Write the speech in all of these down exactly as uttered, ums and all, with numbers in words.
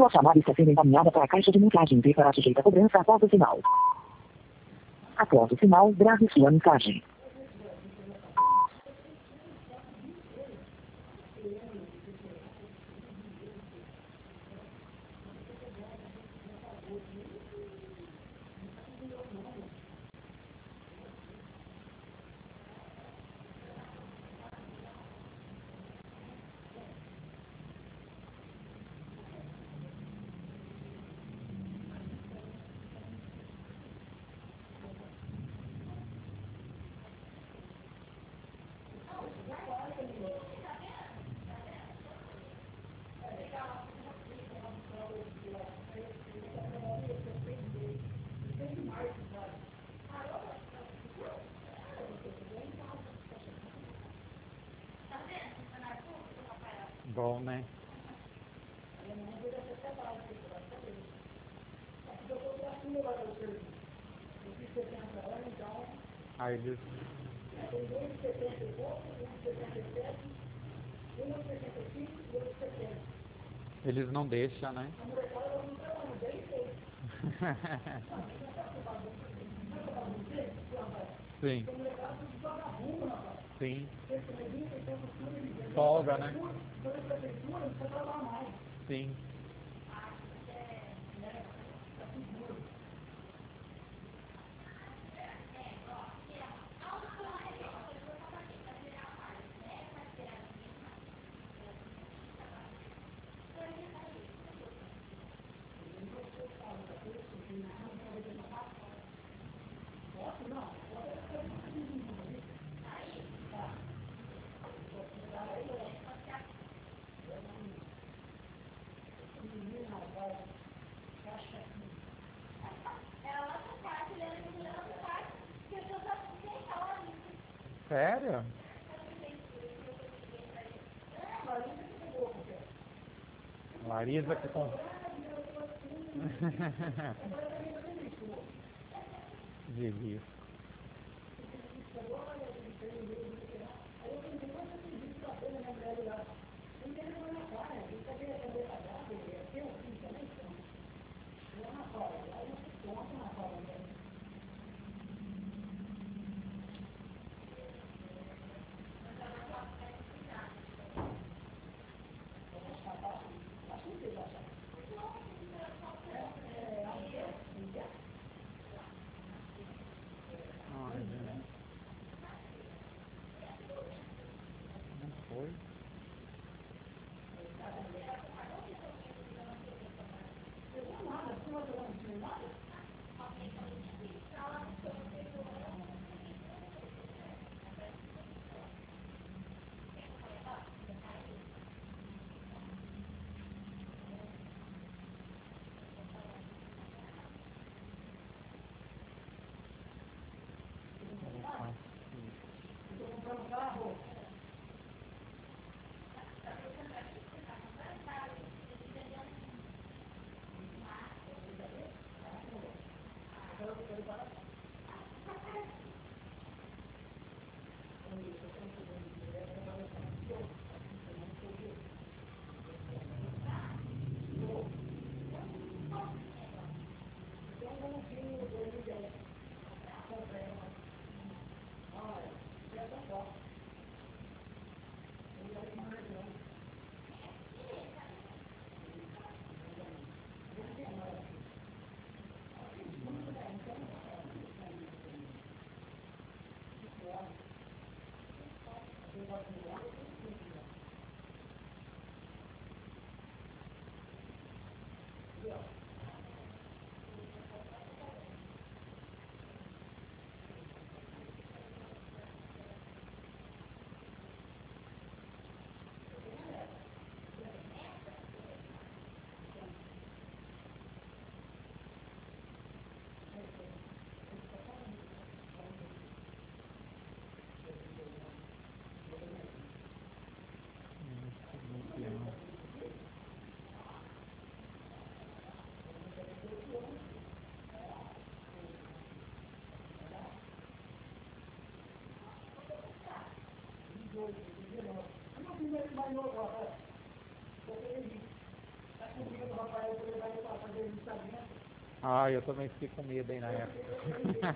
Sua chamada está sendo encaminhada para a caixa de mensagem e será sujeita a cobrança após o sinal. Após o sinal, grave sua mensagem. Bom, né? Aí eles... Eles não deixam, né? Sim. Sim. Folga, né? Sim. Sério? Larisa que com... Delícia. Ah, eu também fiquei com medo aí na época.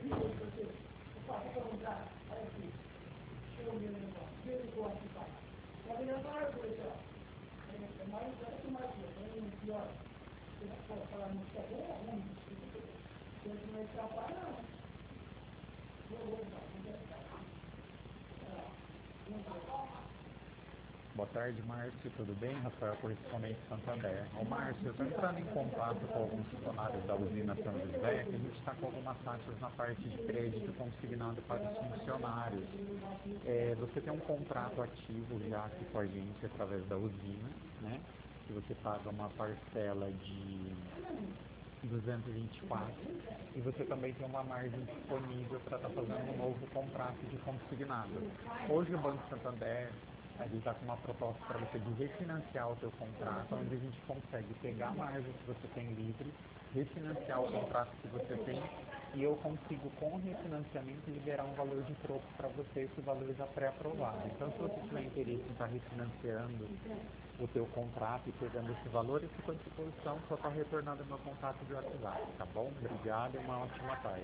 Boa tarde, Márcio. Tudo bem? Rafael, correspondente Santander. Ô, Márcio, eu estou entrando em contato com alguns funcionários da usina São José, que a gente está com algumas taxas na parte de crédito consignado para os funcionários. É, você tem um contrato ativo já aqui com a gente através da usina, né? Que você paga uma parcela de duzentos e vinte e quatro e você também tem uma margem disponível para estar fazendo um novo contrato de consignado. Hoje o Banco Santander ele está com uma proposta para você de refinanciar o seu contrato, onde a gente consegue pegar a margem que você tem livre, refinanciar o contrato que você tem e eu consigo com o refinanciamento liberar um valor de troco para você, esse valor já pré-aprovado. Então se você tiver interesse em estar refinanciando o teu contrato e pegando esse valor, eu fico à disposição, só está retornando meu contato de WhatsApp, tá bom? Obrigado e uma ótima tarde.